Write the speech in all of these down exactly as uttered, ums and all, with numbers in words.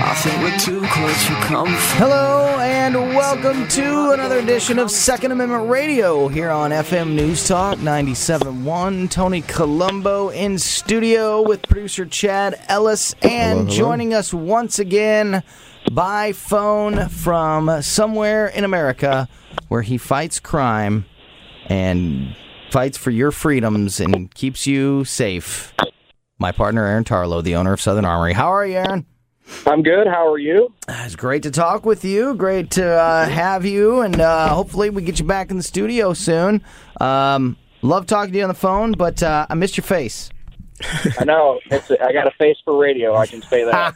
I think we're too close for comfort. Hello and welcome to another edition of Second Amendment Radio here on F M News Talk ninety-seven point one. Tony Colombo in studio with producer Chad Ellis, and hello, hello. joining us once again by phone from somewhere in America where he fights crime and fights for your freedoms and keeps you safe. My partner Aaron Tarlow, the owner of Southern Armory. How are you, Aaron? I'm good. How are you? It's great to talk with you. Great to uh, have you, and uh, hopefully we get you back in the studio soon. Um, love talking to you on the phone, but uh, I missed your face. I know. It's a, I got a face for radio, I can say that.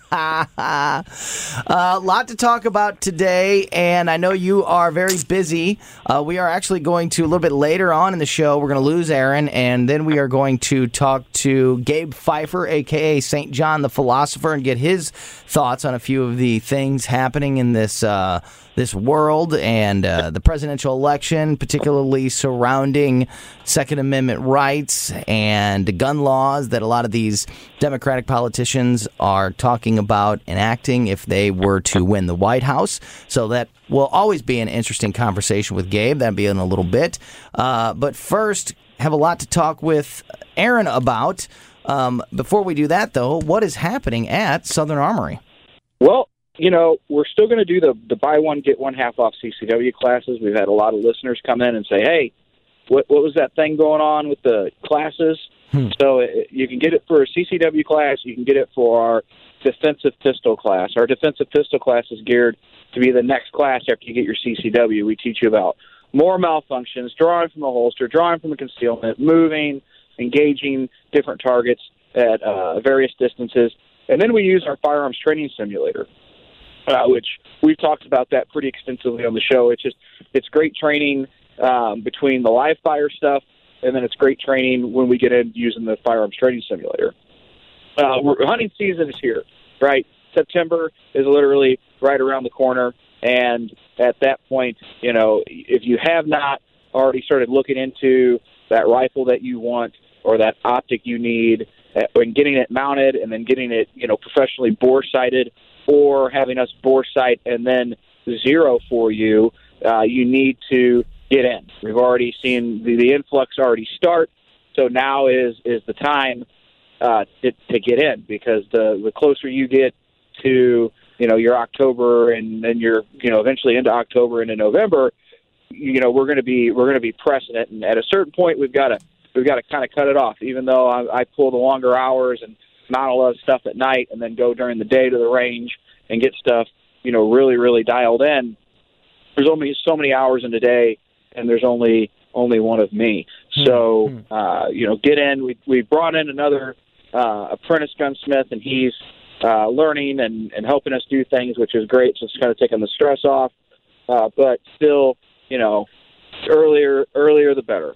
A uh, lot to talk about today, and I know you are very busy. Uh, we are actually going to, a little bit later on in the show, we're going to lose Aaron, and then we are going to talk to Gabe Pfeiffer, a k a. Saint John the Philosopher, and get his thoughts on a few of the things happening in this uh, this world and uh, the presidential election, particularly surrounding Second Amendment rights and gun laws that a lot of these Democratic politicians are talking about enacting if they were to win the White House. So that will always be an interesting conversation with Gabe. That'll be in a little bit. Uh, but first, have a lot to talk with Aaron about. Um, before we do that, though, what is happening at Southern Armory? Well, you know, we're still going to do the, the buy one, get one half off C C W classes. We've had a lot of listeners come in and say, hey, what, what was that thing going on with the classes? Hmm. So it, you can get it for a C C W class. You can get it for our defensive pistol class. Our defensive pistol class is geared to be the next class after you get your C C W. We teach you about more malfunctions, drawing from a holster, drawing from a concealment, moving, engaging different targets at uh, various distances. And then we use our firearms training simulator, uh, which we've talked about that pretty extensively on the show. It's just, it's great training um, between the live fire stuff, and then it's great training when we get in using the firearms training simulator. Uh, we're, hunting season is here, right? September is literally right around the corner, and at that point, you know, if you have not already started looking into that rifle that you want or that optic you need, uh, and getting it mounted and then getting it, you know, professionally bore sighted, or having us bore sight and then zero for you, uh, you need to get in. We've already seen the, the influx already start, so now is is the time uh, to, to get in, because the the closer you get to, you know, your October and then you're, you know, eventually into October and in November, you know, we're going to be we're going to be pressing it, and at a certain point we've got to we've got to kind of cut it off. Even though I, I pull the longer hours and mount a lot of stuff at night, and then go during the day to the range and get stuff, you know, really really dialed in. There's only so many hours in a day, and there's only only one of me. So, uh, you know, get in. We we brought in another uh, apprentice gunsmith, and he's uh, learning and, and helping us do things, which is great. So it's kind of taking the stress off. Uh, but still, you know, earlier earlier the better.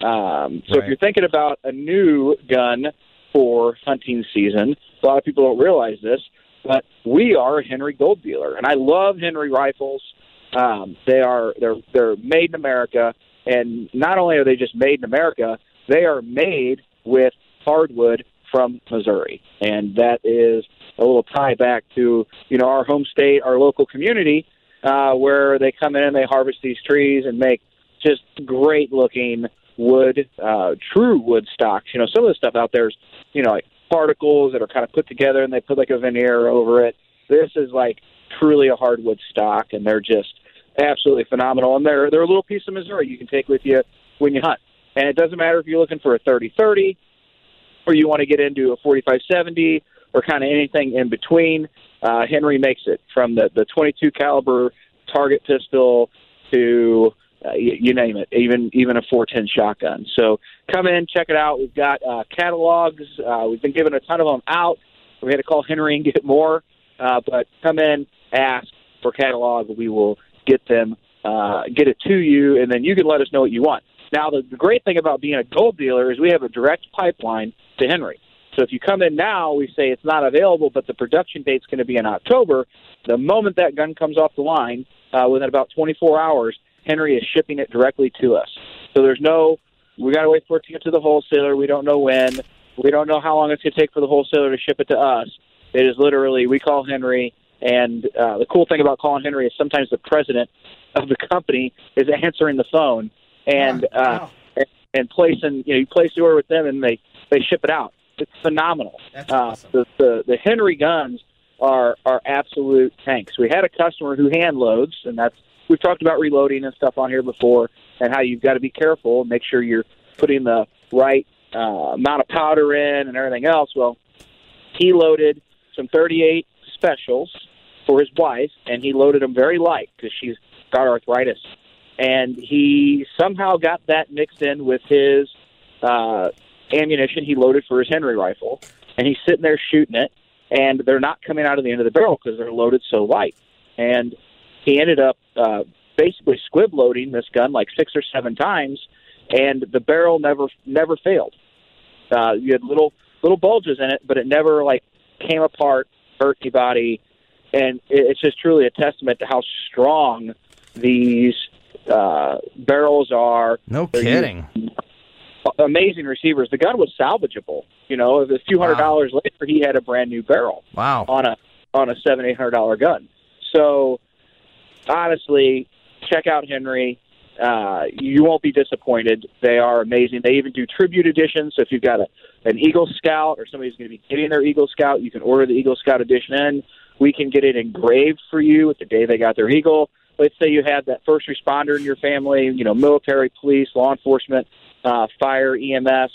Um, so Right. if you're thinking about a new gun for hunting season, a lot of people don't realize this, but we are a Henry Gold dealer, and I love Henry rifles. Um, they are they're they're made in America, and not only are they just made in America, they are made with hardwood from Missouri, and that is a little tie back to, you know, our home state, our local community, uh, where they come in and they harvest these trees and make just great looking wood, uh, true wood stocks. You know, some of the stuff out there is, you know, like particles that are kind of put together and they put like a veneer over it. This is like truly a hardwood stock, and they're just absolutely phenomenal. And they're they're a little piece of Missouri you can take with you when you hunt. And it doesn't matter if you're looking for a thirty thirty or you want to get into a forty-five seventy or kind of anything in between. Uh, Henry makes it, from the, the twenty-two caliber target pistol to uh, you, you name it, even even a four ten shotgun. So come in, check it out. We've got uh, catalogs. Uh, we've been giving a ton of them out. We had to call Henry and get more. Uh, but come in, ask for catalog. We will get them, uh, get it to you, and then you can let us know what you want. Now, the, the great thing about being a gold dealer is we have a direct pipeline to Henry. So if you come in now, we say it's not available, but the production date's going to be in October. The moment that gun comes off the line, uh, within about twenty-four hours, Henry is shipping it directly to us. So there's no, we got to wait for it to get to the wholesaler. We don't know when. We don't know how long it's going to take for the wholesaler to ship it to us. It is literally, we call Henry, And uh, the cool thing about Colin Henry is sometimes the president of the company is answering the phone and oh, wow. uh, and, and placing, you know, you place the order with them and they, they ship it out. It's phenomenal. That's uh, awesome. the, the the Henry guns are are absolute tanks. We had a customer who hand loads, and that's we've talked about reloading and stuff on here before, and how you've got to be careful and make sure you're putting the right uh, amount of powder in and everything else. Well, he loaded some thirty-eight specials for his wife, and he loaded them very light because she's got arthritis, and he somehow got that mixed in with his uh, ammunition he loaded for his Henry rifle, and he's sitting there shooting it, and they're not coming out of the end of the barrel because they're loaded so light. And he ended up uh, basically squib loading this gun like six or seven times, and the barrel never never failed. Uh, you had little little bulges in it, but it never like came apart, hurt anybody, and it's just truly a testament to how strong these uh, barrels are. No kidding. Amazing receivers. The gun was salvageable. You know, a few hundred Wow. dollars later, he had a brand new barrel. Wow. On a on a seven eight hundred dollar gun. So honestly, check out Henry. Uh, you won't be disappointed. They are amazing. They even do tribute editions. So if you've got a an Eagle Scout or somebody's going to be getting their Eagle Scout, you can order the Eagle Scout edition in. We can get it engraved for you with the day they got their Eagle. Let's say you have that first responder in your family, you know, military, police, law enforcement, uh, fire, E M S.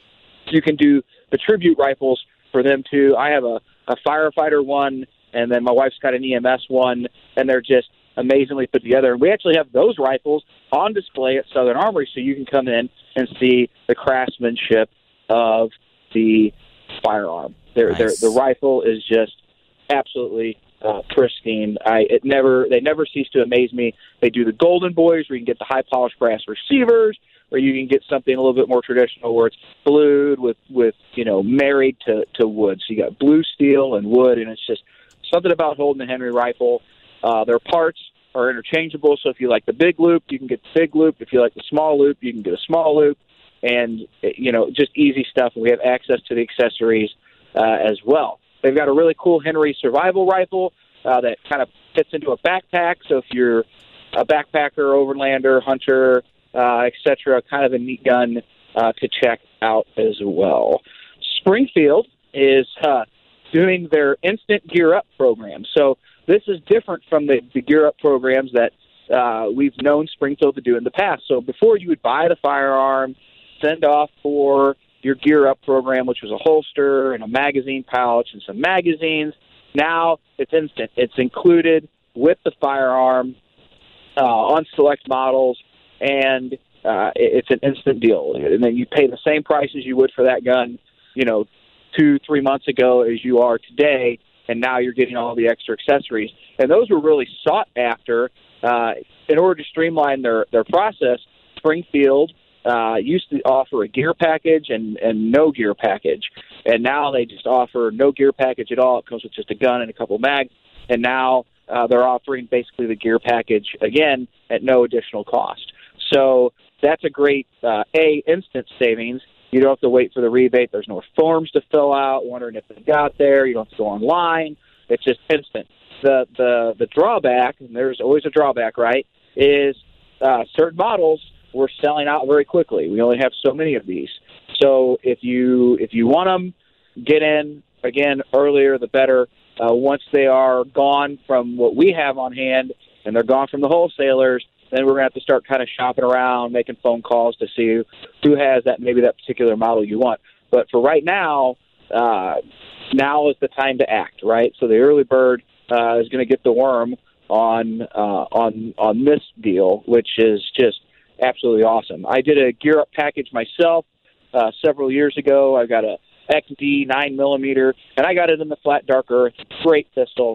You can do the tribute rifles for them too. I have a, a firefighter one, and then my wife's got an E M S one, and they're just amazingly put together. And we actually have those rifles on display at Southern Armory, so you can come in and see the craftsmanship of the firearm. Their, Nice. their, the rifle is just absolutely uh, pristine. I it never they never cease to amaze me. They do the Golden Boys, where you can get the high polished brass receivers, or you can get something a little bit more traditional, where it's blued with with you know married to to wood. So you got blue steel and wood, and it's just something about holding a Henry rifle. Uh, their parts are interchangeable, so if you like the big loop, you can get the big loop. If you like the small loop, you can get a small loop, and you know just easy stuff. And we have access to the accessories uh, as well. They've got a really cool Henry survival rifle uh, that kind of fits into a backpack. So if you're a backpacker, overlander, hunter, uh, et cetera, kind of a neat gun uh, to check out as well. Springfield is uh, doing their Instant Gear Up program. So this is different from the, the Gear Up programs that uh, we've known Springfield to do in the past. So before you would buy the firearm, send off for your Gear Up program, which was a holster and a magazine pouch and some magazines. Now it's instant. It's included with the firearm uh, on select models, and uh, it's an instant deal. And then you pay the same price as you would for that gun, you know, two, three months ago as you are today, and now you're getting all the extra accessories. And those were really sought after. Uh, in order to streamline their, their process, Springfield Uh, used to offer a gear package and, and no gear package. And now they just offer no gear package at all. It comes with just a gun and a couple mags. And now uh, they're offering basically the gear package again at no additional cost. So that's a great, uh, A, instant savings. You don't have to wait for the rebate. There's no forms to fill out, wondering if they got there. You don't have to go online. It's just instant. The, the, the drawback, and there's always a drawback, right, is uh, certain models we're selling out very quickly. We only have so many of these. So if you if you want them, get in, again, earlier the better. Uh, once they are gone from what we have on hand and they're gone from the wholesalers, then we're going to have to start kind of shopping around, making phone calls to see who has that maybe that particular model you want. But for right now, uh, now is the time to act, right? So the early bird uh, is going to get the worm on uh, on on this deal, which is just absolutely awesome. I did a Gear Up package myself uh, several years ago. I got a X D nine millimeter, and I got it in the flat dark earth. Great pistol,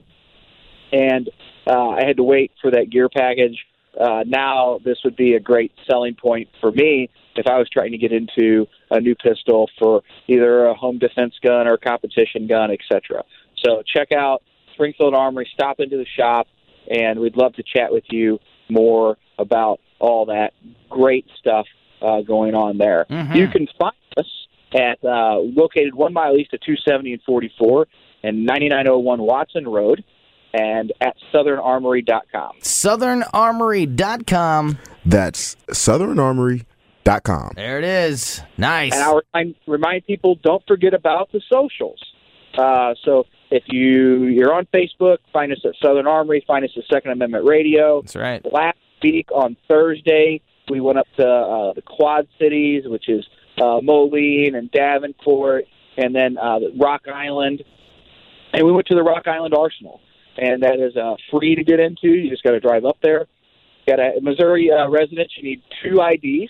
and uh, I had to wait for that gear package. Uh, now this would be a great selling point for me if I was trying to get into a new pistol for either a home defense gun or a competition gun, et cetera. So check out Springfield Armory. Stop into the shop, and we'd love to chat with you more about all that great stuff uh, going on there. Mm-hmm. You can find us at uh, located one mile east of two seventy and forty-four and ninety-nine oh one Watson Road. and at southern armory dot com. southern armory dot com. That's southern armory dot com. There it is. Nice. And I'll remind, remind people, don't forget about the socials. Uh, so if you, you're on Facebook, find us at Southern Armory, find us at Second Amendment Radio. That's right. Last week on Thursday, we went up to uh, the Quad Cities, which is uh, Moline and Davenport, and then uh, Rock Island. And we went to the Rock Island Arsenal. And that is uh, free to get into. You just got to drive up there. Got a Missouri uh, residents, you need two I Ds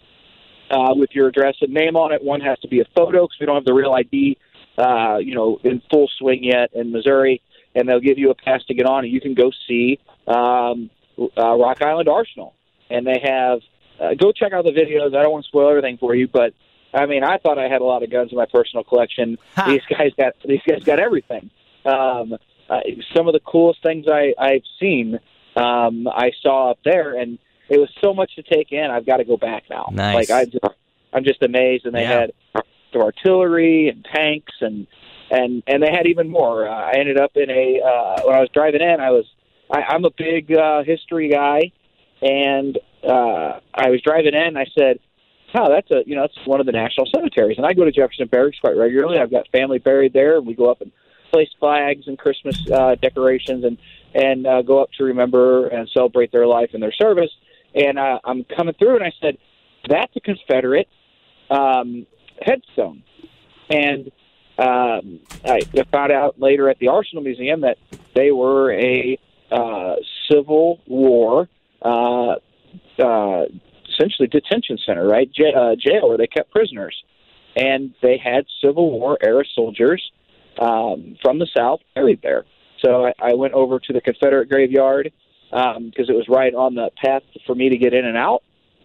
uh, with your address and name on it. One has to be a photo because we don't have the real I D Uh, you know, in full swing yet in Missouri, and they'll give you a pass to get on, and you can go see um, uh, Rock Island Arsenal. And they have uh, go check out the videos. I don't want to spoil everything for you, but I mean, I thought I had a lot of guns in my personal collection. Ha. These guys got these guys got everything. Um, uh, some of the coolest things I, I've seen, um, I saw up there, and it was so much to take in. I've got to go back now. Nice. Like I just, I'm just amazed, and they Yeah. had artillery and tanks and and and they had even more. Uh, I ended up in a uh, when I was driving in. I was I, I'm a big uh, history guy, and uh, I was driving in. And I said, "Wow, that's a you know that's one of the national cemeteries." And I go to Jefferson Barracks quite regularly. I've got family buried there, and we go up and place flags and Christmas uh, decorations and and uh, go up to remember and celebrate their life and their service. And uh, I'm coming through, and I said, "That's a Confederate." Um, headstone. And um, I found out later at the Arsenal Museum that they were a uh, Civil War, uh, uh, essentially detention center, right? J- uh, jail where they kept prisoners. And they had Civil War era soldiers um, from the South buried there. So I, I went over to the Confederate graveyard because um, it was right on the path for me to get in and out.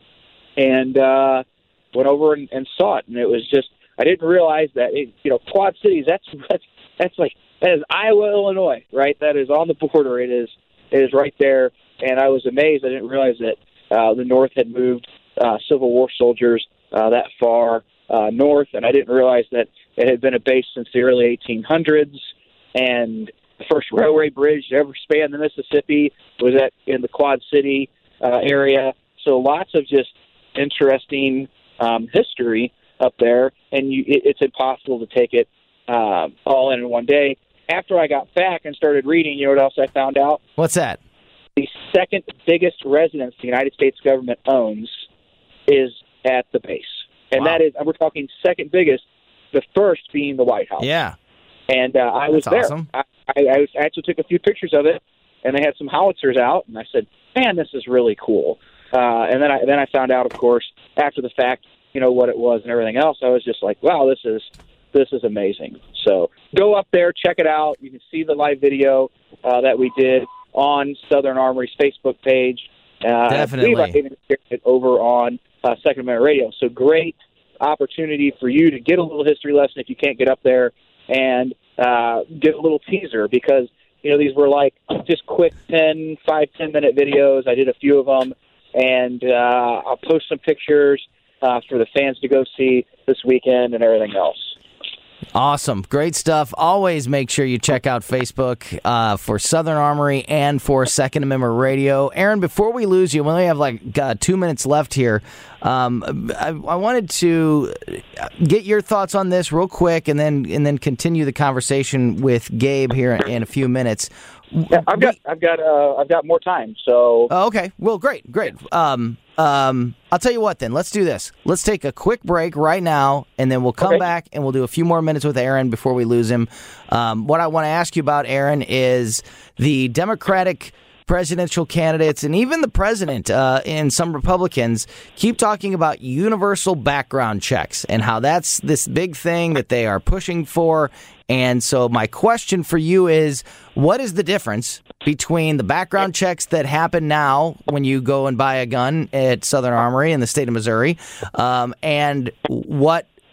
And uh, went over and, and saw it, and it was just, I didn't realize that, it, you know, Quad Cities, that's, that's, that's like, that is Iowa, Illinois, right? That is on the border. It is, it is right there, and I was amazed. I didn't realize that uh, the North had moved uh, Civil War soldiers uh, that far uh, north, and I didn't realize that it had been a base since the early eighteen hundreds, and the first railway bridge to ever span the Mississippi was at in the Quad City uh, area. So lots of just interesting Um, history up there, and you, it, it's impossible to take it um, all in in one day. After I got back and started reading, you know what else I found out? What's that? The second biggest residence the United States government owns is at the base. And Wow. that is, we're talking second biggest, the first being the White House. Yeah. And uh, I was That's there. awesome. I, I, I was- I actually took a few pictures of it, and they had some howitzers out, and I said, man, this is really cool. Uh, and then I then I found out, of course, after the fact, you know, what it was and everything else. I was just like, wow, this is this is amazing. So go up there, check it out. You can see the live video uh, that we did on Southern Armory's Facebook page. Uh, Definitely. I believe I even shared it over on uh, Second Amendment Radio. So great opportunity for you to get a little history lesson if you can't get up there, and uh, get a little teaser because, you know, these were like just quick ten, five, ten minute videos. I did a few of them. And uh, I'll post some pictures uh, for the fans to go see this weekend and everything else. Awesome. Great stuff. Always make sure you check out Facebook uh, for Southern Armory and for Second Amendment Radio. Aaron, before we lose you, we only have like uh, two minutes left here. Um, I, I wanted to get your thoughts on this real quick and then and then continue the conversation with Gabe here in a few minutes. Yeah, I've got, I've got, uh, I've got more time. So, Oh, okay. Well, great, great. Um, um, I'll tell you what then. Let's do this. Let's take a quick break right now, and then we'll come Okay. back and we'll do a few more minutes with Aaron before we lose him. Um, what I want to ask you about, Aaron, is the Democratic presidential candidates and even the president uh, and some Republicans keep talking about universal background checks and how that's this big thing that they are pushing for. And so my question for you is, what is the difference between the background checks that happen now when you go and buy a gun at Southern Armory in the state of Missouri, um, and what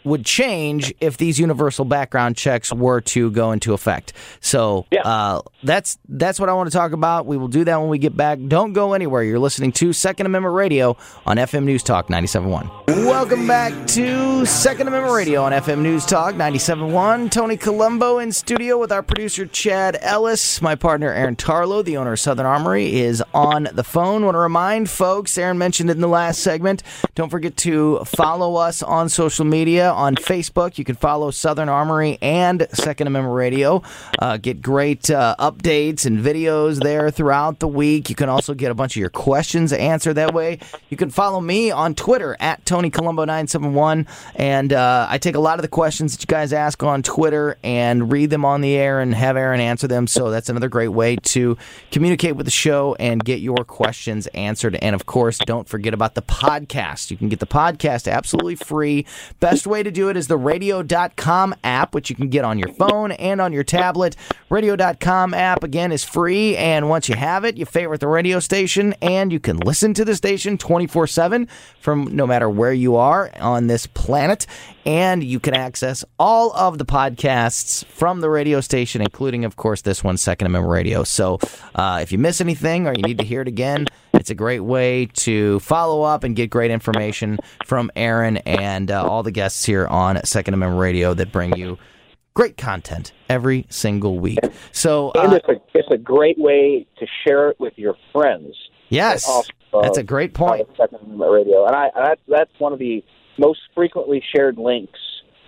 would change if these universal background checks were to go into effect. So Yeah. uh, that's that's what I want to talk about. We will do that when we get back. Don't go anywhere. You're listening to Second Amendment Radio on F M News Talk ninety-seven point one. Welcome back to Second Amendment Radio on F M News Talk ninety-seven point one. Tony Colombo in studio with our producer Chad Ellis. My partner Aaron Tarlow, the owner of Southern Armory, is on the phone. Want to remind folks, Aaron mentioned it in the last segment, don't forget to follow us on social media. On Facebook, you can follow Southern Armory and Second Amendment Radio. Uh, get great uh, updates and videos there throughout the week. You can also get a bunch of your questions answered that way. You can follow me on Twitter at Tony Colombo nine seven one, and uh, I take a lot of the questions that you guys ask on Twitter and read them on the air and have Aaron answer them. So that's another great way to communicate with the show and get your questions answered. And of course, don't forget about the podcast. You can get the podcast absolutely free. Best way to do it is the radio dot com app, which you can get on your phone and on your tablet. radio dot com app, again, is free, and once you have it, you favorite the radio station, and you can listen to the station twenty-four seven from no matter where you are on this planet, and you can access all of the podcasts from the radio station, including, of course, this one, Second Amendment Radio. So uh, if you miss anything or you need to hear it again, it's a great way to follow up and get great information from Aaron and uh, all the guests here on Second Amendment Radio that bring you great content every single week. So, uh, And it's a, it's a great way to share it with your friends. yes, Also, that's a great point. uh, Second Amendment Radio. And I, that's, that's one of the most frequently shared links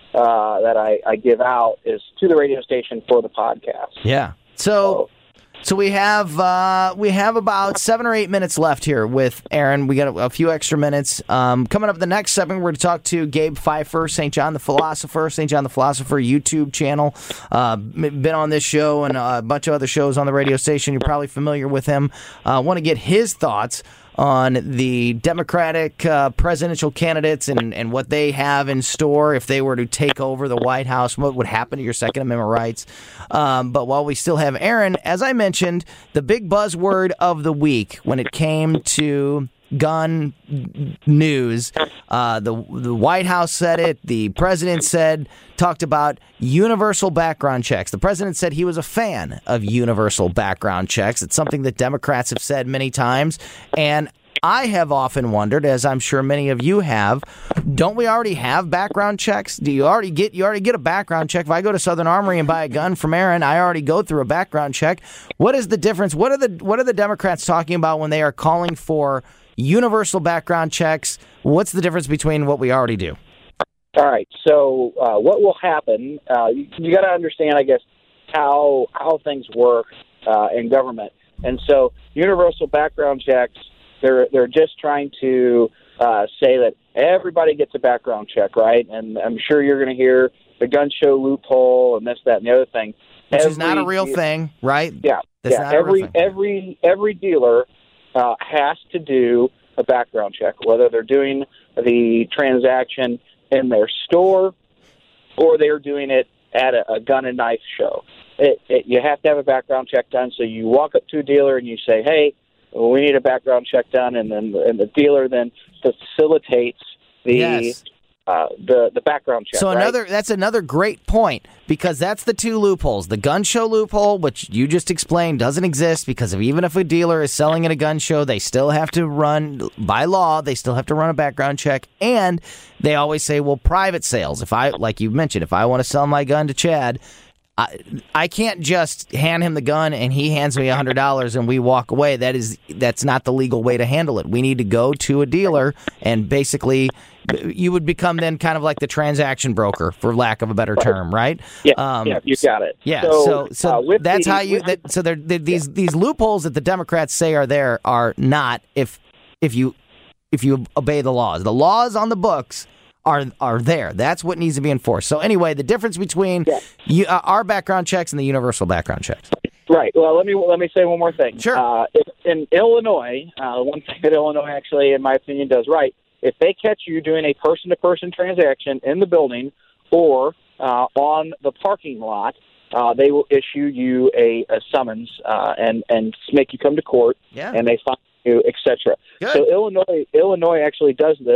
uh, that I, I give out is to the radio station for the podcast. Yeah. So, so we have uh, we have about seven or eight minutes left here with Aaron. We got a, a few extra minutes. Um, coming up the next segment, we're going to talk to Gabe Pfeiffer, Saint John the Philosopher, Saint John the Philosopher YouTube channel. Uh, been on this show and a bunch of other shows on the radio station. You're probably familiar with him. Uh, want to get his thoughts on the Democratic uh, presidential candidates and, and what they have in store if they were to take over the White House, what would happen to your Second Amendment rights. Um, but while we still have Aaron, as I mentioned, the big buzzword of the week when it came to gun news, uh, the the White House said it, the president said, talked about universal background checks. The president said he was a fan of universal background checks. It's something that Democrats have said many times, and I have often wondered, as I'm sure many of you have, don't we already have background checks? Do you already get you already get a background check? If I go to Southern Armory and buy a gun from Aaron, I already go through a background check. What is the difference? What are the what are the Democrats talking about when they are calling for universal background checks? What's the difference between what we already do? All right. So uh, what will happen? Uh, you you got to understand, I guess, how how things work uh, in government. And so, universal background checks. They're they're just trying to uh, say that everybody gets a background check, right? And I'm sure you're going to hear the gun show loophole and this, that, and the other thing. Which every, is not a real thing, right? Yeah. That's yeah. not a real every thing. every every dealer uh, has to do a background check, whether they're doing the transaction in their store or they're doing it at a, a gun and knife show. It, it, you have to have a background check done. So you walk up to a dealer and you say, "Hey, well, we need a background check done," and then and the dealer then facilitates the Yes. uh, the the background check. So right? another that's another great point, because that's the two loopholes. The gun show loophole, which you just explained, doesn't exist because of even if a dealer is selling at a gun show, they still have to run, by law, they still have to run a background check. And they always say, well, private sales. If I, like you mentioned, if I want to sell my gun to Chad, I, I can't just hand him the gun and he hands me one hundred dollars and we walk away. That is, that's not the legal way to handle it. We need to go to a dealer and basically you would become then kind of like the transaction broker, for lack of a better term, right? Yeah, um, yeah, you got it. Yeah, So, so so uh, with that's the- how you. with That, so there, these these loopholes that the Democrats say are there are not if if you if you obey the laws. The laws on the books are are there. That's what needs to be enforced. So anyway, the difference between Yeah. you, uh, our background checks and the universal background checks. Right. Well, let me let me say one more thing. Sure. Uh, if, in Illinois, uh, one thing that Illinois actually, in my opinion, does right. If they catch you doing a person-to-person transaction in the building or uh, on the parking lot, uh, they will issue you a, a summons uh, and and make you come to court, Yeah. and they fine you, et cetera. Good. So Illinois Illinois actually does this.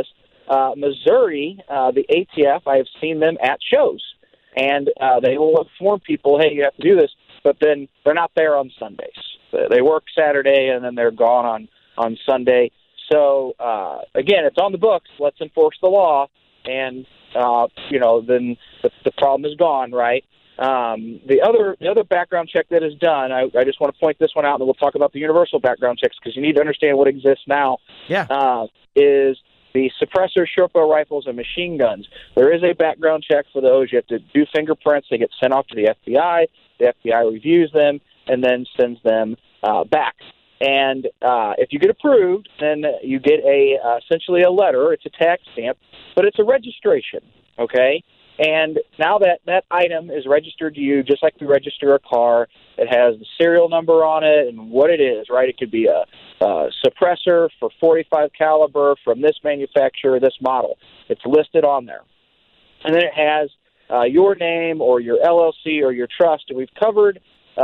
uh, Missouri, uh, the A T F, I have seen them at shows, and uh, they will inform people, hey, you have to do this, but then they're not there on Sundays. They work Saturday, and then they're gone on, on Sunday. So, uh, again, it's on the books. Let's enforce the law, and, uh, you know, then the, the problem is gone, right? Um, the other the other background check that is done, I, I just want to point this one out, and then we'll talk about the universal background checks because you need to understand what exists now, Yeah. uh, is the suppressor, short-barrel rifles, and machine guns. There is a background check for those. You have to do fingerprints. They get sent off to the F B I. The F B I reviews them and then sends them uh, back. And uh, if you get approved, then you get a uh, essentially a letter. It's a tax stamp, but it's a registration, okay? And now that that item is registered to you, just like we register a car, it has the serial number on it and what it is, right? It could be a, a suppressor for forty-five caliber from this manufacturer, this model. It's listed on there. And then it has uh, your name or your L L C or your trust. And we've covered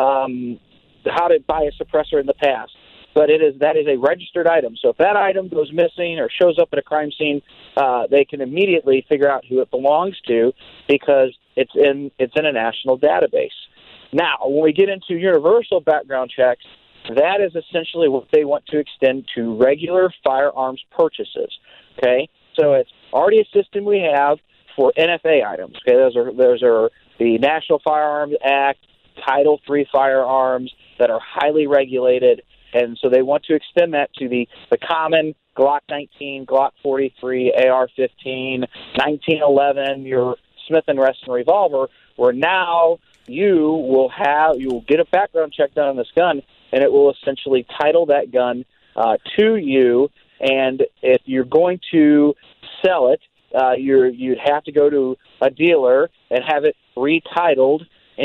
um, how to buy a suppressor in the past. But it is that is a registered item. So if that item goes missing or shows up at a crime scene, uh, they can immediately figure out who it belongs to because it's in it's in a national database. Now, when we get into universal background checks, that is essentially what they want to extend to regular firearms purchases. Okay, so it's already a system we have for N F A items. Okay, those are those are the National Firearms Act, Title three firearms that are highly regulated. And so they want to extend that to the, the common Glock nineteen, Glock forty-three, A R fifteen, nineteen eleven, your Smith and Wesson revolver, where now you will have you will get a background check done on this gun, and it will essentially title that gun uh, to you. And if you're going to sell it, uh, you're you'd have to go to a dealer and have it retitled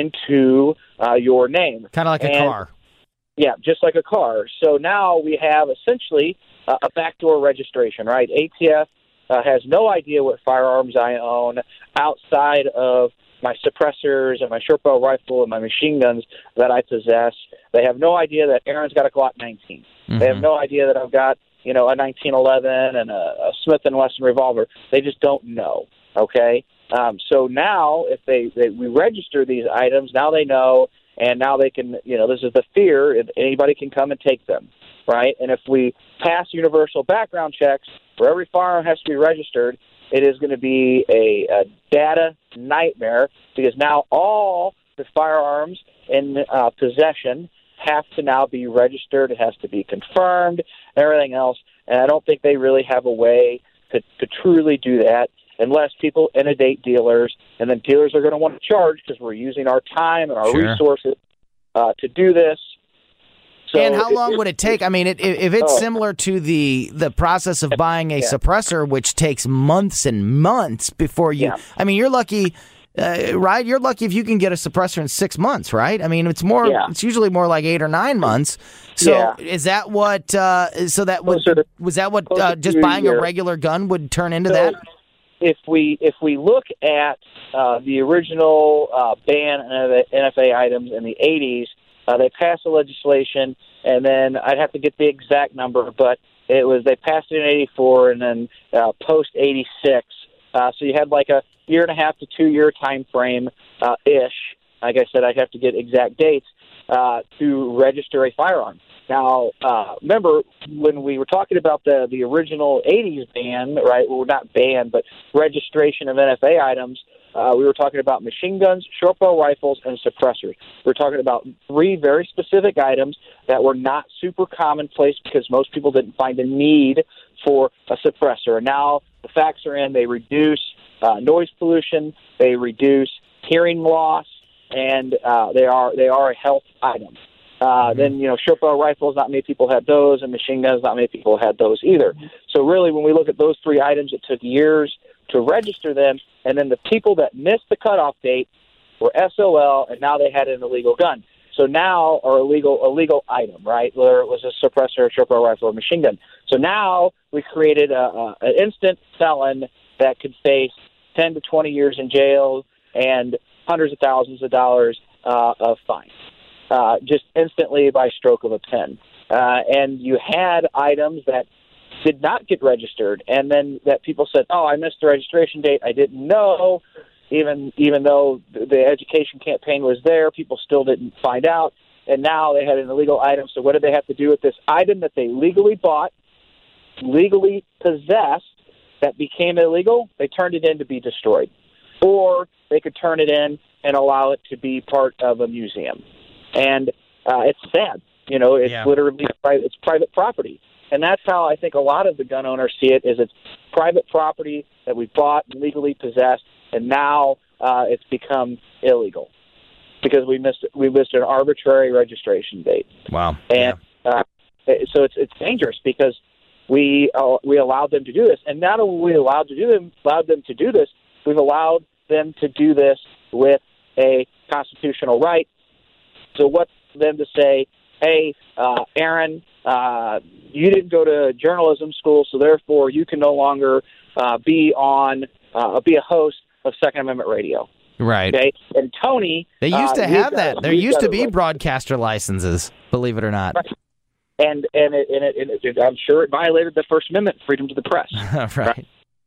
into uh, your name, kind of like a and, car. Yeah, just like a car. So now we have essentially uh, a backdoor registration, right? A T F uh, has no idea what firearms I own outside of my suppressors and my short barrel rifle and my machine guns that I possess. They have no idea that Aaron's got a Glock nineteen. Mm-hmm. They have no idea that I've got, you know, a nineteen eleven and a, a Smith and Wesson revolver. They just don't know, okay? Um, so now if they, they we register these items, now they know. And now they can, you know, this is the fear, anybody can come and take them, right? And if we pass universal background checks where every firearm has to be registered, it is going to be a, a data nightmare because now all the firearms in uh, possession have to now be registered. It has to be confirmed and everything else. And I don't think they really have a way to, to truly do that unless people inundate dealers, and then dealers are going to want to charge because we're using our time and our Sure. resources uh, to do this. So and how it, long it, would it take? I mean, it, if it's oh. similar to the the process of buying a Yeah. suppressor, which takes months and months before you. Yeah. I mean, you're lucky, uh, right? You're lucky if you can get a suppressor in six months, right? I mean, it's more. Yeah. It's usually more like eight or nine months. So Yeah. is that what? Uh, so that would Closer to- was that what closer uh, just to buying a your- regular gun would turn into So that? If we if we look at uh, the original uh, ban of N F A items in the eighties, uh, they passed the legislation, and then I'd have to get the exact number, but it was they passed it in eighty-four, and then uh, post eighty-six. Uh, so you had like a year and a half to two year time frame uh, ish. Like I said, I'd have to get exact dates uh, to register a firearm. Now, uh, remember when we were talking about the the original eighties ban, right? Well, not ban, but registration of N F A items. Uh, we were talking about machine guns, short barrel rifles, and suppressors. We were talking about three very specific items that were not super commonplace because most people didn't find a need for a suppressor. And now the facts are in; they reduce uh, noise pollution, they reduce hearing loss, and uh, they are they are a health item. Uh, then, you know, short barrel rifles, not many people had those, and machine guns, not many people had those either. So really, when we look at those three items, it took years to register them, and then the people that missed the cutoff date were S O L, and now they had an illegal gun. So now, or illegal illegal item, right, whether it was a suppressor, a short barrel rifle, or a machine gun. So now we created a, a, an instant felon that could face ten to twenty years in jail and hundreds of thousands of dollars uh, of fines. Uh, just instantly by stroke of a pen. Uh, and you had items that did not get registered, and then that people said, "Oh, I missed the registration date. I didn't know." Even even though the education campaign was there, people still didn't find out, and now they had an illegal item. So what did they have to do with this item that they legally bought, legally possessed, that became illegal? They turned it in to be destroyed, or they could turn it in and allow it to be part of a museum. And uh, it's sad, you know. It's Yeah. literally private, it's private property. And that's how I think a lot of the gun owners see it, is it's private property that we bought and legally possessed, and now uh, it's become illegal because we missed we missed an arbitrary registration date. Wow. And uh, so it's it's dangerous because we uh, we allowed them to do this, and not only we allowed to do them allowed them to do this, we've allowed them to do this with a constitutional right. So what's them to say, hey, uh, Aaron, uh, you didn't go to journalism school, so therefore you can no longer uh, be on uh, be a host of Second Amendment Radio. Right. Okay, and Tony, They used uh, to he's have got- that. There he's used got to a be right. broadcaster licenses, believe it or not. Right. and and it, and, it, and it, I'm sure it violated the First Amendment, freedom to the press. Right.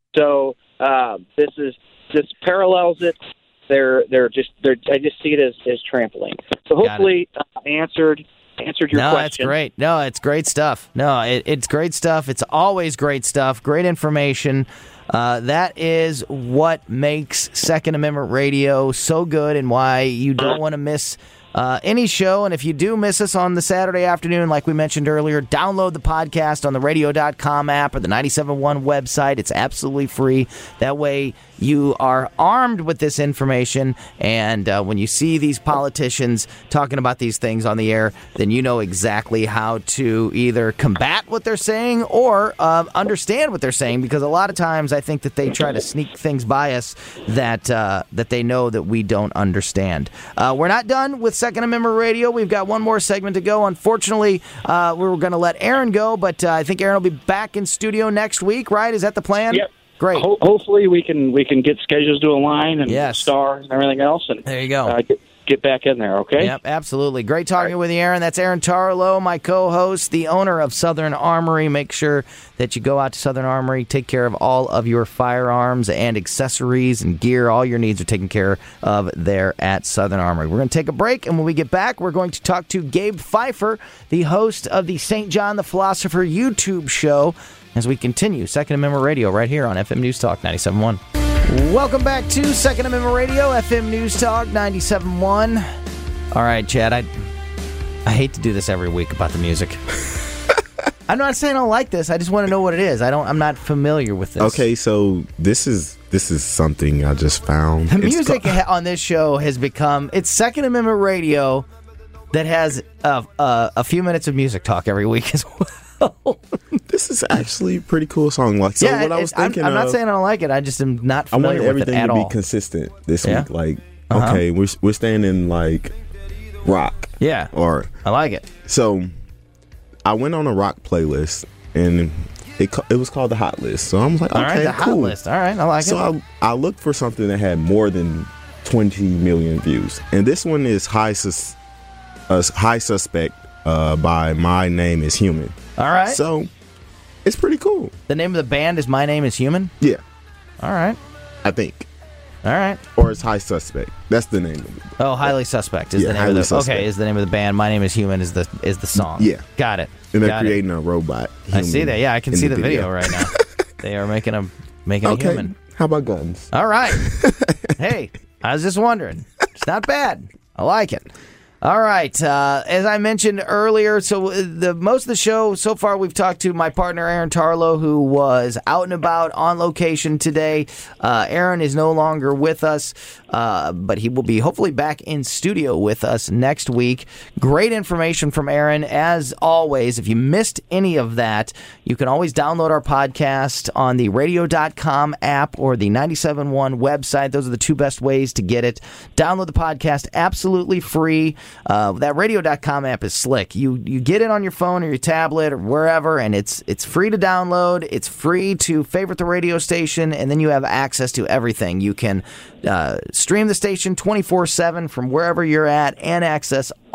So uh, this is this parallels it. They're they're just they're I just see it as, as trampling. So hopefully uh, I answered answered your no, question. that's great. No, it's great stuff. No, it, it's great stuff. It's always great stuff. Great information. Uh, that is what makes Second Amendment Radio so good, and why you don't want to miss uh, any show. And if you do miss us on the Saturday afternoon, like we mentioned earlier, download the podcast on the radio dot com app or the ninety-seven point one website. It's absolutely free. That way you are armed with this information, and uh, when you see these politicians talking about these things on the air, then you know exactly how to either combat what they're saying or uh, understand what they're saying, because a lot of times I think that they try to sneak things by us that uh, that they know that we don't understand. Uh, we're not done with Second Amendment Radio. We've got one more segment to go. Unfortunately, uh, we were going to let Aaron go, but uh, I think Aaron will be back in studio next week, right? Is that the plan? Yep. Great. Ho- hopefully we can we can get schedules to align and Yes. stars and everything else, and There you go. uh, get, get back in there. Okay. Yep, absolutely. Great talking with you, Aaron. That's Aaron Tarlow, my co-host, the owner of Southern Armory. Make sure that you go out to Southern Armory, take care of all of your firearms and accessories and gear. All your needs are taken care of there at Southern Armory. We're going to take a break, and when we get back, we're going to talk to Gabe Pfeiffer, the host of the Saint John the Philosopher YouTube show, as we continue Second Amendment Radio right here on F M News Talk ninety-seven point one. Welcome back to Second Amendment Radio, F M News Talk ninety-seven point one. All right, Chad, I I hate to do this every week about the music. I'm not saying I don't like this. I just want to know what it is. I don't. I'm not familiar with this. Okay, so this is this is something I just found. The It's music ca- on this show has become, it's Second Amendment Radio that has a, a, a few minutes of music talk every week as well. This is actually a pretty cool song. Like, so yeah, what I was it's- I'm, thinking I'm not of, saying I don't like it. I just am not I familiar wanted with it everything at to be all. consistent this Yeah? week. Like, Uh-huh. okay, we're we're staying in like rock. Yeah. Or I like it. so, I went on a rock playlist and it ca- it was called the Hot List. So I was like, All okay, right, the hot cool. list. All right, I like So it. I I looked for something that had more than twenty million views, and this one is High Sus, uh, High Suspect uh, by My Name Is Human. All right. So it's pretty cool. The name of the band is My Name Is Human? Yeah, All right. I think. All right. Or it's High Suspect. That's the name of it. Oh, Highly Suspect is Yeah, the name Highly of the Suspect. Okay, is the name of the band. My Name Is Human is the is the song. Yeah. Got it. And they're Got it. creating a robot. I see human that. Yeah, I can in see the video, right now. They are making a making Okay. a human. How about guns? All right. Hey, I was just wondering. It's not bad. I like it. All right. Uh, as I mentioned earlier, so the most of the show so far, we've talked to my partner Aaron Tarlow, who was out and about on location today. Uh, Aaron is no longer with us, uh, but he will be hopefully back in studio with us next week. Great information from Aaron, as always. If you missed any of that, you can always download our podcast on the radio dot com app or the ninety-seven point one website. Those are the two best ways to get it. Download the podcast absolutely free. Uh, that radio dot com app is slick. You you get it on your phone or your tablet or wherever, and it's it's free to download. It's free to favorite the radio station, and then you have access to everything. You can uh, stream the station twenty-four seven from wherever you're at and access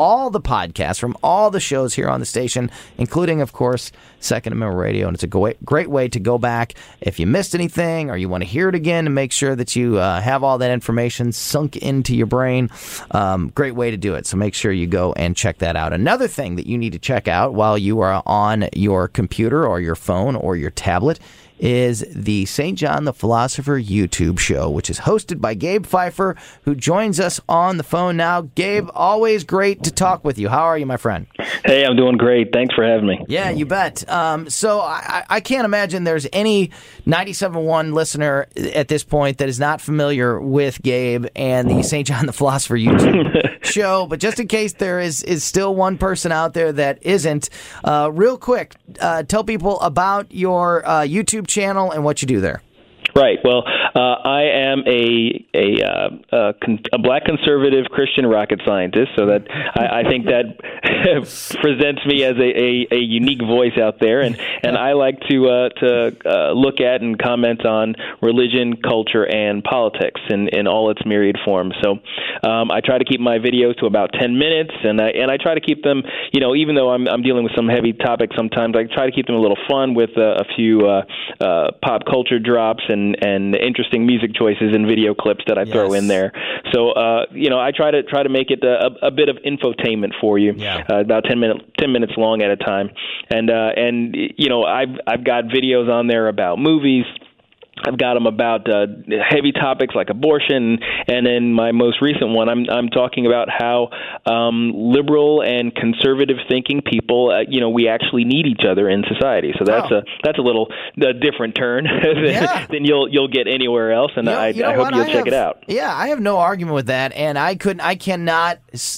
all the podcasts from all the shows here on the station, including, of course, Second Amendment Radio. And it's a great, great way to go back if you missed anything or you want to hear it again and make sure that you uh, have all that information sunk into your brain. Um, great way to do it. So make sure you go and check that out. Another thing that you need to check out while you are on your computer or your phone or your tablet is the Saint John the Philosopher YouTube show, which is hosted by Gabe Pfeiffer, who joins us on the phone now. Gabe, always great to talk with you. How are you, my friend? Hey, I'm doing great. Thanks for having me. Yeah, you bet. Um, so I, I can't imagine there's any ninety-seven point one listener at this point that is not familiar with Gabe and the Saint John the Philosopher YouTube show. But just in case there is, is still one person out there that isn't, uh, real quick, uh, tell people about your uh, YouTube channel and what you do there. Right. Well, uh, I am a a, uh, a, con- a black conservative Christian rocket scientist, so that I, I think that presents me as a, a, a unique voice out there, and, and I like to uh, to uh, look at and comment on religion, culture, and politics in, in all its myriad forms. So um, I try to keep my videos to about ten minutes, and I and I try to keep them, you know, even though I'm I'm dealing with some heavy topics sometimes, I try to keep them a little fun with uh, a few uh, uh, pop culture drops and And, and interesting music choices and video clips that I yes. throw in there. So, uh, you know, I try to try to make it a, a bit of infotainment for you, yeah. uh, about ten minutes ten minutes long at a time. And uh, and you know, I've I've got videos on there about movies. I've got them about uh, heavy topics like abortion, and in my most recent one, I'm I'm talking about how um, liberal and conservative thinking people, uh, you know, we actually need each other in society. So that's oh. a that's a little a different turn than, yeah. than you'll you'll get anywhere else, and you know, I, you know I hope what? you'll I check have, it out. Yeah, I have no argument with that, and I couldn't, I cannot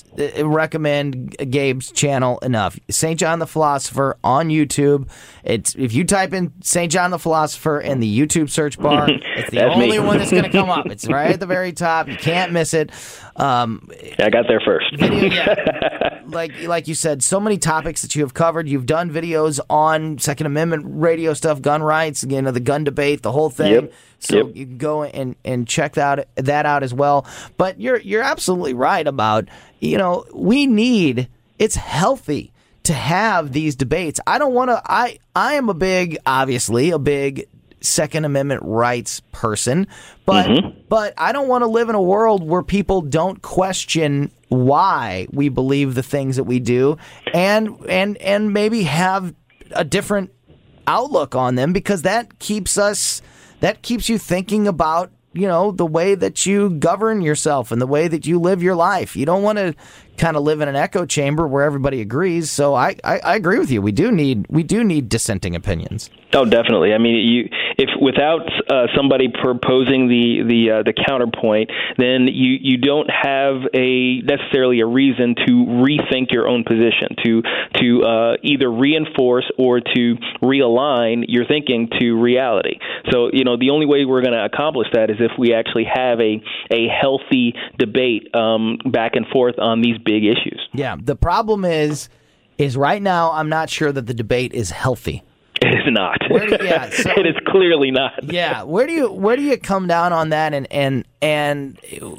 recommend Gabe's channel enough. Saint John the Philosopher on YouTube. It's if you type in Saint John the Philosopher in the YouTube search bar, it's the That's only me. one that's going to come up. It's right at the very top. You can't miss it. Um, I got there first. Video, yeah. like like you said, so many topics that you have covered. You've done videos on Second Amendment radio stuff, gun rights, you know, the gun debate, the whole thing. Yep. So yep. you can go and, and check that that out as well. But you're you're absolutely right about, you know, we need, it's healthy to have these debates. I don't want to, I, I am a big, obviously, a big Second Amendment rights person, but mm-hmm. but I don't want to live in a world where people don't question why we believe the things that we do, and and and maybe have a different outlook on them, because that keeps us that keeps you thinking about, you know, the way that you govern yourself and the way that you live your life. You don't want to kind of live in an echo chamber where everybody agrees. So I, I, I agree with you. We do need we do need dissenting opinions. Oh, definitely. I mean, you if without uh, somebody proposing the the uh, the counterpoint, then you, you don't have a necessarily a reason to rethink your own position, to to uh, either reinforce or to realign your thinking to reality. So, you know, the only way we're going to accomplish that is if we actually have a a healthy debate um, back and forth on these big issues. Yeah. The problem is is right now I'm not sure that the debate is healthy. It is not. Where do, yeah, so, it is clearly not. Yeah, where do you where do you come down on that, and and and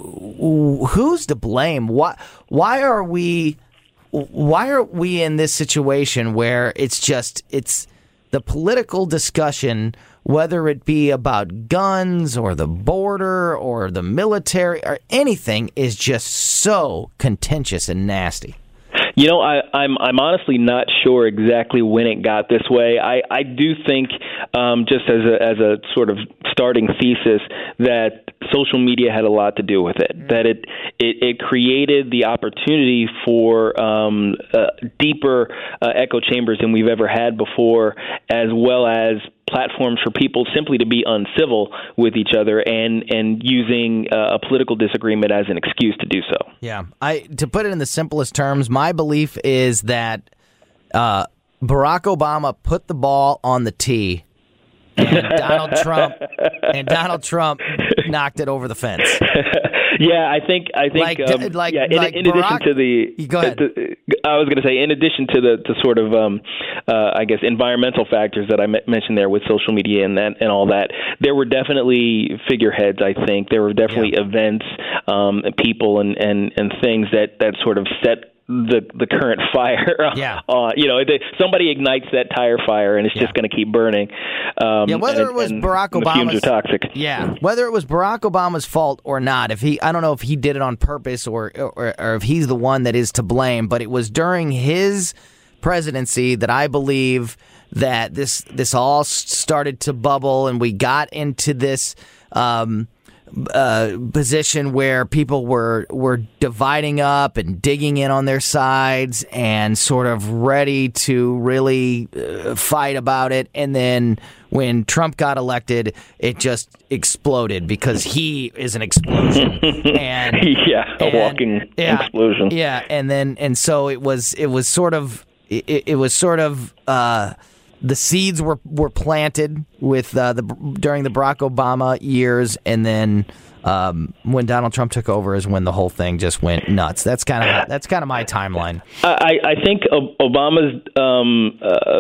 who's to blame? Why why are we why are we in this situation where it's just it's the political discussion, whether it be about guns or the border or the military or anything, is just so contentious and nasty? You know, I, I'm I'm honestly not sure exactly when it got this way. I, I do think, um, just as a as a sort of starting thesis, that social media had a lot to do with it. Mm-hmm. That it, it it created the opportunity for um, uh, deeper uh, echo chambers than we've ever had before, as well as platforms for people simply to be uncivil with each other and and using uh, a political disagreement as an excuse to do so. Yeah, I to put it in the simplest terms, my belief is that uh, Barack Obama put the ball on the tee, and Donald Trump and Donald Trump knocked it over the fence. Yeah, I think I think like, um, like, yeah. In, like in Barack, addition to the, go ahead. To, I was going to say, in addition to the to sort of, um, uh, I guess, environmental factors that I m- mentioned there with social media and that and all that, there were definitely figureheads. I think there were definitely yeah. events, um, people, and, and, and things that, that sort of set the the current fire. Yeah. Uh, you know, they, somebody ignites that tire fire, and it's Yeah. just going to keep burning. Um, Yeah, whether and, it was and Barack the fumes Obama's are toxic. Yeah, whether it was Barack Obama's fault or not, if he, I don't know if he did it on purpose or, or or if he's the one that is to blame, but it was during his presidency that I believe that this this all started to bubble, and we got into this um, uh, position where people were were dividing up and digging in on their sides and sort of ready to really uh, fight about it, and then when Trump got elected, it just exploded because he is an explosion. And yeah, a and, walking yeah, explosion. Yeah, and then and so it was. It was sort of. It, it was sort of. Uh, the seeds were were planted with uh, the during the Barack Obama years, and then um, when Donald Trump took over is when the whole thing just went nuts. That's kind of that's kind of my timeline. I, I think Obama's um, uh,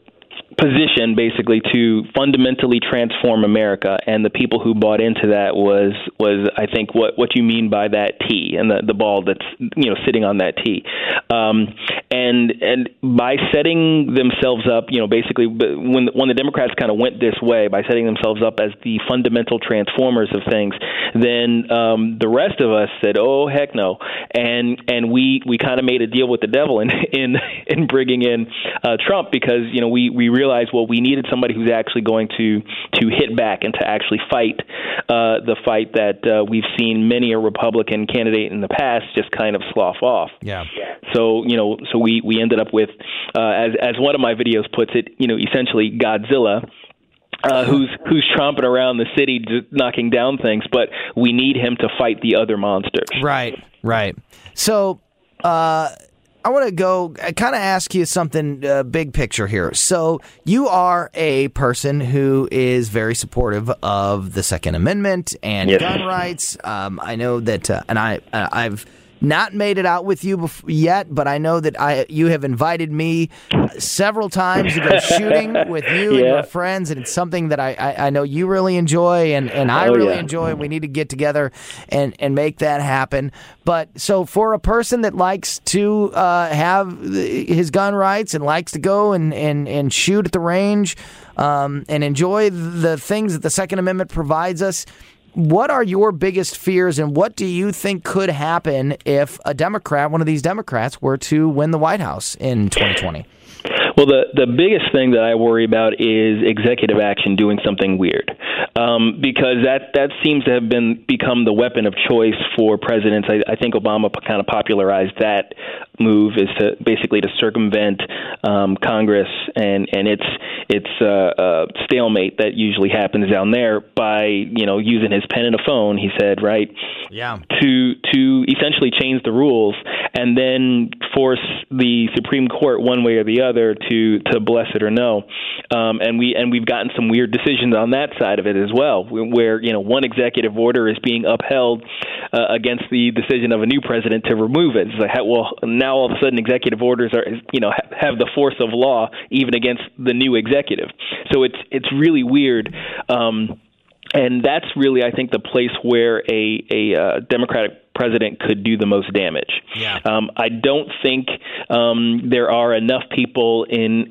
position, basically, to fundamentally transform America, and the people who bought into that was was I think what, what you mean by that tee and the, the ball that's you know sitting on that tee, um, and and by setting themselves up, you know, basically when when the Democrats kind of went this way by setting themselves up as the fundamental transformers of things, then um, the rest of us said, oh heck no, and and we we kind of made a deal with the devil in in in bringing in uh, Trump, because you know we we realized, well, we needed somebody who's actually going to to hit back and to actually fight uh, the fight that uh, we've seen many a Republican candidate in the past just kind of slough off. Yeah. So you know, so we, we ended up with, uh, as as one of my videos puts it, you know, essentially Godzilla. Uh, who's who's tromping around the city, just knocking down things, but we need him to fight the other monsters. Right, right. So, uh, I want to go kind of ask you something uh, big picture here. So you are a person who is very supportive of the Second Amendment and Yes. gun rights. Um, I know that, uh, and I, I've not made it out with you bef- yet, but I know that I you have invited me several times to go shooting with you and Yeah. your friends, and it's something that I, I, I know you really enjoy, and, and I Oh, really yeah. enjoy. We need to get together and, and make that happen. But so for a person that likes to uh, have the, his gun rights and likes to go and, and, and shoot at the range um, and enjoy the things that the Second Amendment provides us, what are your biggest fears, and what do you think could happen if a Democrat, one of these Democrats, were to win the White House in twenty twenty? Well, the, the biggest thing that I worry about is executive action doing something weird, um, because that, that seems to have been become the weapon of choice for presidents. I, I think Obama p- kind of popularized that move, is to basically to circumvent um, Congress and and its its uh, uh, stalemate that usually happens down there by you know using his pen and a phone. He said, right, Yeah. to to essentially change the rules and then force the Supreme Court one way or the other to to bless it or no. Um, and we and we've gotten some weird decisions on that side of it as well, where you know one executive order is being upheld uh, against the decision of a new president to remove it. It's like, well, now all of a sudden executive orders are you know ha- have the force of law even against the new executive. So it's it's really weird. Um, And that's really, I think, the place where a, a uh, Democratic president could do the most damage. Yeah. Um, I don't think um, there are enough people in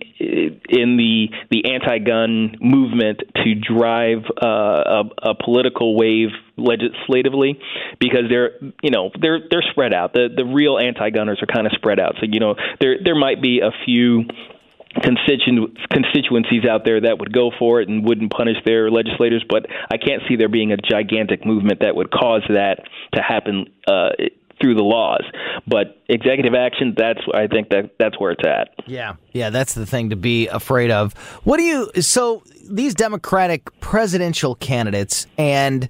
in the the anti-gun movement to drive uh, a, a political wave legislatively, because they're you know they're they're spread out. The the real anti-gunners are kind of spread out. So you know there there might be a few Constitu- constituencies out there that would go for it and wouldn't punish their legislators, but I can't see there being a gigantic movement that would cause that to happen uh, through the laws. But executive action, that's I think that that's where it's at. Yeah, yeah, that's the thing to be afraid of. What do you? So these Democratic presidential candidates, and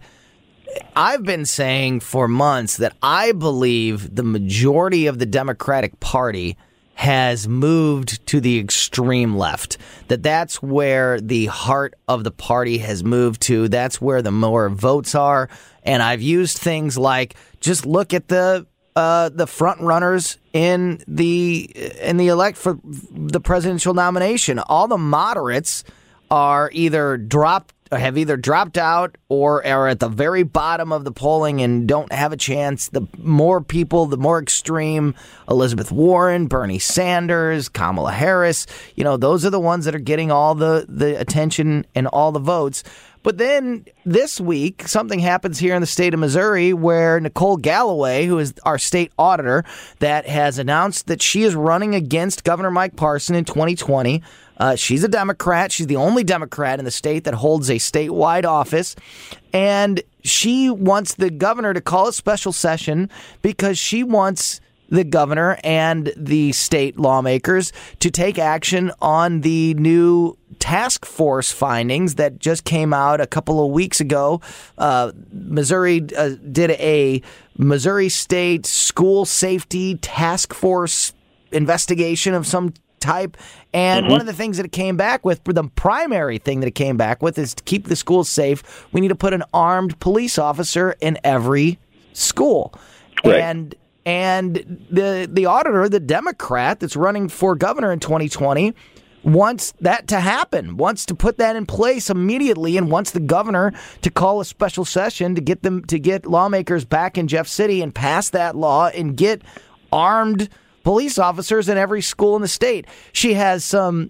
I've been saying for months that I believe the majority of the Democratic Party has moved to the extreme left, that that's where the heart of the party has moved to. That's where the more votes are. And I've used things like, just look at the uh, the front runners in the in the elect for the presidential nomination. All the moderates are either dropped have either dropped out or are at the very bottom of the polling and don't have a chance. The more people, the more extreme. Elizabeth Warren, Bernie Sanders, Kamala Harris, you know, those are the ones that are getting all the, the attention and all the votes. But then this week, something happens here in the state of Missouri where Nicole Galloway, who is our state auditor, that has announced that she is running against Governor Mike Parson in twenty twenty. Uh, she's a Democrat. She's the only Democrat in the state that holds a statewide office. And she wants the governor to call a special session because she wants the governor and the state lawmakers to take action on the new task force findings that just came out a couple of weeks ago. Uh, Missouri uh, did a Missouri State School Safety Task Force investigation of some type. And mm-hmm. one of the things that it came back with, the primary thing that it came back with, is to keep the schools safe, we need to put an armed police officer in every school. Right. And And the the auditor, the Democrat that's running for governor in twenty twenty, wants that to happen, wants to put that in place immediately, and wants the governor to call a special session to get them to get lawmakers back in Jeff City and pass that law and get armed police officers in every school in the state. She has some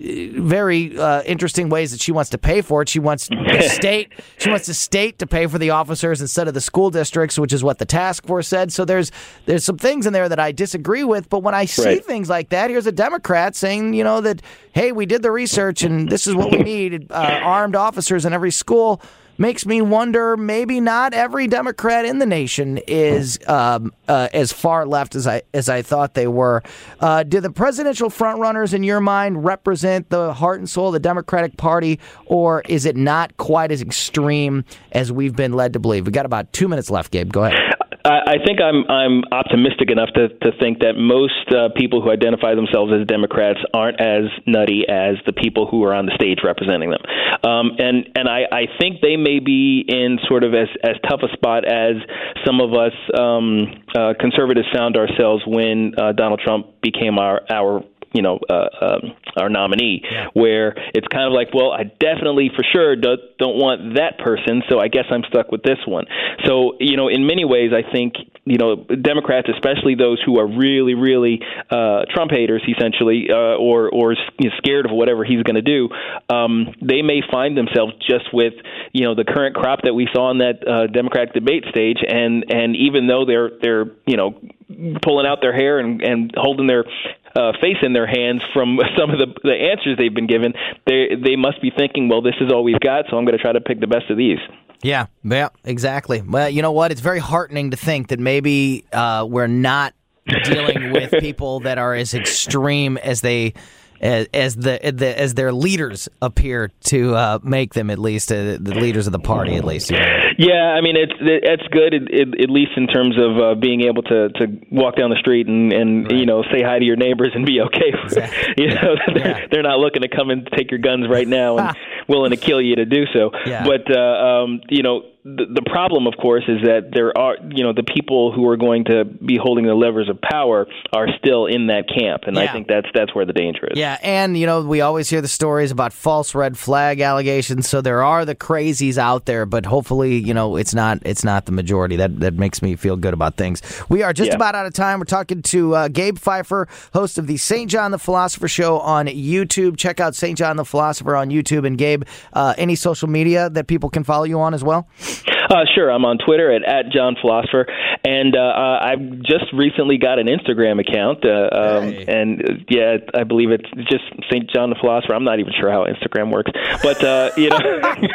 very uh, interesting ways that she wants to pay for it. She wants the state. She wants the state to pay for the officers instead of the school districts, which is what the task force said. So there's there's some things in there that I disagree with. But when I see right. things like that, here's a Democrat saying, you know, that hey, we did the research and this is what we need: uh, armed officers in every school. Makes me wonder, maybe not every Democrat in the nation is um, uh, as far left as I as I thought they were. Uh, do the presidential frontrunners, in your mind, represent the heart and soul of the Democratic Party, or is it not quite as extreme as we've been led to believe? We've got about two minutes left, Gabe. Go ahead. I think I'm I'm optimistic enough to, to think that most uh, people who identify themselves as Democrats aren't as nutty as the people who are on the stage representing them. Um, and and I, I think they may be in sort of as, as tough a spot as some of us um, uh, conservatives found ourselves when uh, Donald Trump became our our you know, uh, um, our nominee, yeah. where it's kind of like, well, I definitely for sure do, don't want that person, so I guess I'm stuck with this one. So, you know, in many ways, I think, you know, Democrats, especially those who are really, really uh, Trump haters, essentially, uh, or, or you know, scared of whatever he's going to do, um, they may find themselves just with, you know, the current crop that we saw on that uh, Democratic debate stage, and, and even though they're, they're, you know, pulling out their hair and, and holding their Uh, face in their hands from some of the, the answers they've been given, they they must be thinking, well, this is all we've got, so I'm going to try to pick the best of these. Yeah, yeah, exactly. Well, you know what? It's very heartening to think that maybe uh, we're not dealing with people that are as extreme as they as, as the, the as their leaders appear to uh, make them, at least uh, the leaders of the party, at least. You know? Yeah, I mean, it's it's good, it, it, at least in terms of uh, being able to, to walk down the street and, and right. you know, say hi to your neighbors and be okay. Exactly. You know, yeah. they're, Yeah. they're not looking to come and take your guns right now and willing to kill you to do so. Yeah. But, uh, um, you know, the, the problem, of course, is that there are, you know, the people who are going to be holding the levers of power are still in that camp. And yeah. I think that's that's where the danger is. Yeah, and, you know, we always hear the stories about false red flag allegations. So there are the crazies out there, but hopefully, you know, it's not it's not the majority. That that makes me feel good about things. We are just yeah. about out of time. We're talking to uh, Gabe Pfeiffer, host of the Saint John the Philosopher Show on YouTube. Check out Saint John the Philosopher on YouTube. And Gabe, uh, any social media that people can follow you on as well? Uh, sure. I'm on Twitter at, at John Philosopher, and uh, uh, I've just recently got an Instagram account, uh, um, hey. and uh, yeah, I believe it's just Saint John the Philosopher. I'm not even sure how Instagram works, but uh, you know,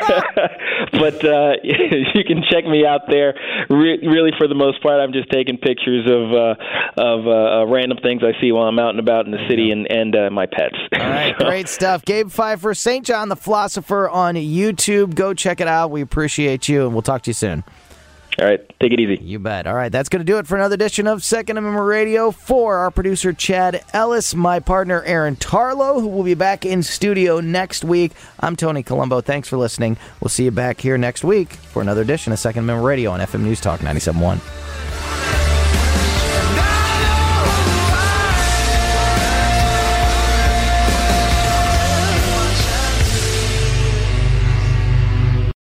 but uh, you can check me out there. Re- really, for the most part, I'm just taking pictures of uh, of uh, uh, random things I see while I'm out and about in the city, and and uh, my pets. All right, so. Great stuff. Gabe Pfeiffer, Saint John the Philosopher on YouTube. Go check it out. We appreciate you, and we'll talk to you soon. All right, take it easy. You bet. All right, that's going to do it for another edition of Second Amendment Radio. For our producer, Chad Ellis, my partner, Aaron Tarlow, who will be back in studio next week. I'm Tony Colombo. Thanks for listening. We'll see you back here next week for another edition of Second Amendment Radio on F M News Talk ninety-seven point one.